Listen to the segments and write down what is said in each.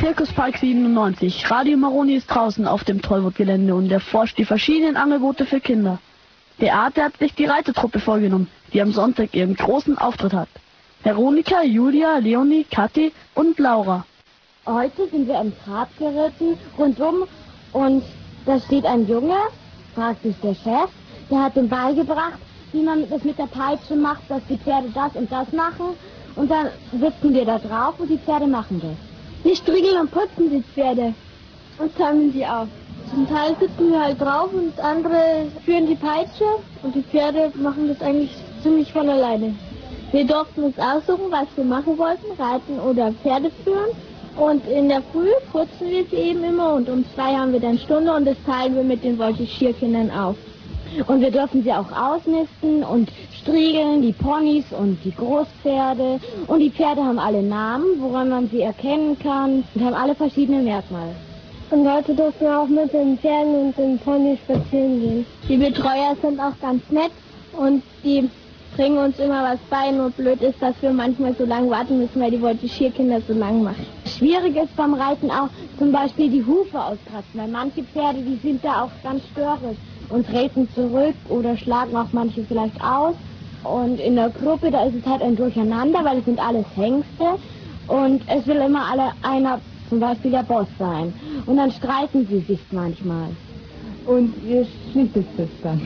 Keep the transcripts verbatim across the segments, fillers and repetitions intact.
Zirkuspark siebenundneunzig. Radio Maroni ist draußen auf dem Tollwood-Gelände und erforscht die verschiedenen Angebote für Kinder. Beate hat sich die Reitetruppe vorgenommen, die am Sonntag ihren großen Auftritt hat. Veronika, Julia, Leonie, Kathi und Laura. Heute sind wir im Trab geritten, rundum, und da steht ein Junge, fragt sich der Chef, der hat ihm beigebracht, wie man das mit der Peitsche macht, dass die Pferde das und das machen, und dann sitzen wir da drauf und die Pferde machen das. Wir striegeln und putzen die Pferde und zäumen sie auf. Zum Teil sitzen wir halt drauf und andere führen die Peitsche und die Pferde machen das eigentlich ziemlich von alleine. Wir durften uns aussuchen, was wir machen wollten, reiten oder Pferde führen. Und in der Früh putzen wir sie eben immer und um zwei haben wir dann Stunde und das teilen wir mit den Voltigierkindern auf. Und wir dürfen sie auch ausmisten und striegeln, die Ponys und die Großpferde. Und die Pferde haben alle Namen, woran man sie erkennen kann, und haben alle verschiedene Merkmale. Und heute dürfen wir auch mit den Pferden und den Ponys spazieren gehen. Die Betreuer sind auch ganz nett und die bringen uns immer was bei. Nur blöd ist, dass wir manchmal so lange warten müssen, weil die Voltigierkinder so lang machen. Schwierig ist beim Reiten auch zum Beispiel die Hufe auskratzen, weil manche Pferde, die sind da auch ganz störrisch und treten zurück oder schlagen auch manche vielleicht aus. Und in der Gruppe, da ist es halt ein Durcheinander, weil es sind alles Hengste und es will immer alle einer, zum Beispiel der Boss sein. Und dann streiten sie sich manchmal. Und ihr schlichtet es dann?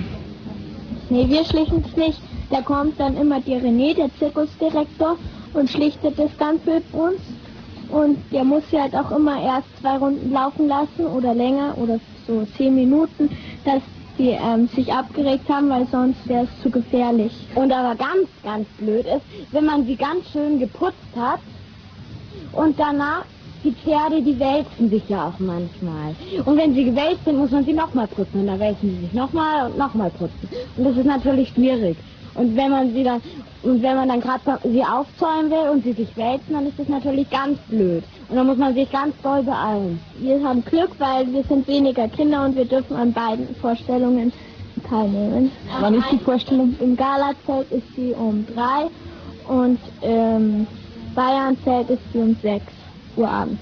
Nee, wir schlichten es nicht. Da kommt dann immer die René, der Zirkusdirektor, und schlichtet das dann für uns. Und der muss sie halt auch immer erst zwei Runden laufen lassen oder länger oder so zehn Minuten, dass die ähm, sich abgeregt haben, weil sonst wäre es zu gefährlich. Und aber ganz, ganz blöd ist, wenn man sie ganz schön geputzt hat und danach, die Pferde, die wälzen sich ja auch manchmal. Und wenn sie gewälzt sind, muss man sie nochmal putzen und dann wälzen sie sich nochmal und nochmal putzen. Und das ist natürlich schwierig. Und wenn man sie dann, und wenn man dann gerade sie aufzäumen will und sie sich wälzen, dann ist das natürlich ganz blöd. Und dann muss man sich ganz doll beeilen. Wir haben Glück, weil wir sind weniger Kinder und wir dürfen an beiden Vorstellungen teilnehmen. Wann ist die Vorstellung? Im Galazelt ist sie um drei und im Bayernzelt ist sie um sechs Uhr abends.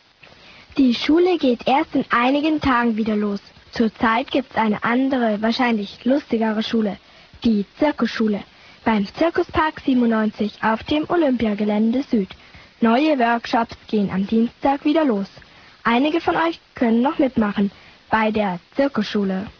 Die Schule geht erst in einigen Tagen wieder los. Zurzeit gibt's eine andere, wahrscheinlich lustigere Schule. Die Zirkusschule. Beim Zirkuspark siebenundneunzig auf dem Olympiagelände Süd. Neue Workshops gehen am Dienstag wieder los. Einige von euch können noch mitmachen bei der Zirkusschule.